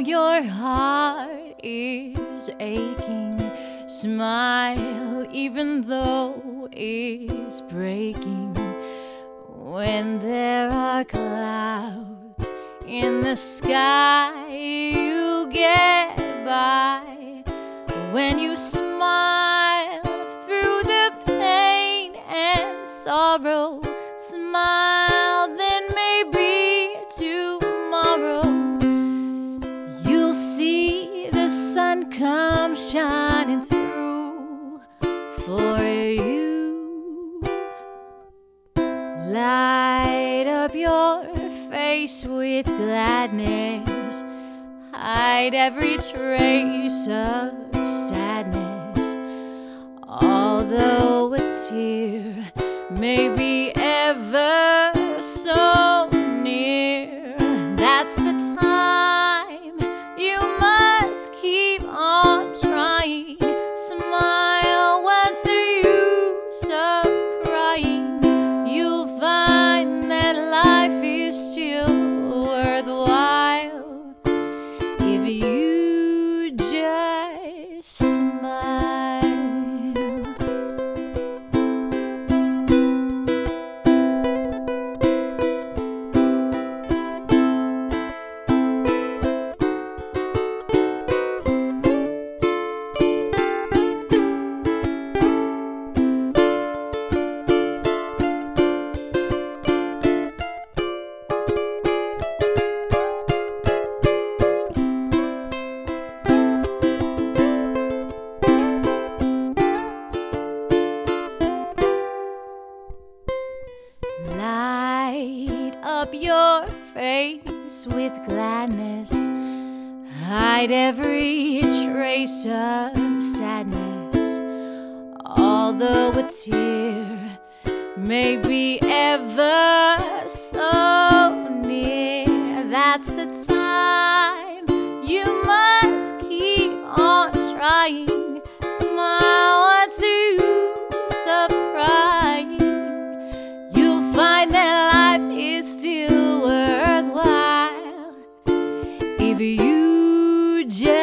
your heart is aching. Smile even though it's breaking. When there are clouds in the sky, you get by. When you smile through the pain and sorrow, smile, then maybe tomorrow you'll see the sun come shining through for you. Light up your face with gladness. Hide every trace of sadness. Although a tear may be ever so near, that's the time you must keep on trying. Smile, what's the use of crying? You'll find that life is still worthwhile if you just smile. Light up your face with gladness. Hide every trace of sadness. Although a tear may be ever so near, that's the time you must keep on trying. Smile, what's the use of crying? Find that life is still worthwhile if you just